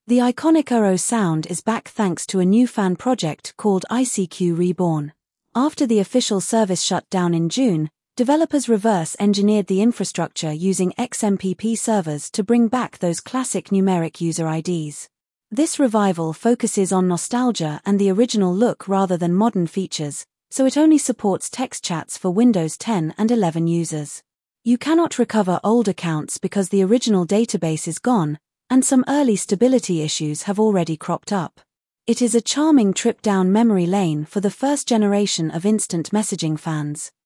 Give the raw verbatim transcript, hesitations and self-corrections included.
The iconic U R O sound is back thanks to a new fan project called I C Q Reborn. After the official service shut down in June, developers reverse-engineered the infrastructure using X M P P servers to bring back those classic numeric user I Ds. This revival focuses on nostalgia and the original look rather than modern features, so it only supports text chats for Windows ten and eleven users. You cannot recover old accounts because the original database is gone, and some early stability issues have already cropped up. It is a charming trip down memory lane for the first generation of instant messaging fans.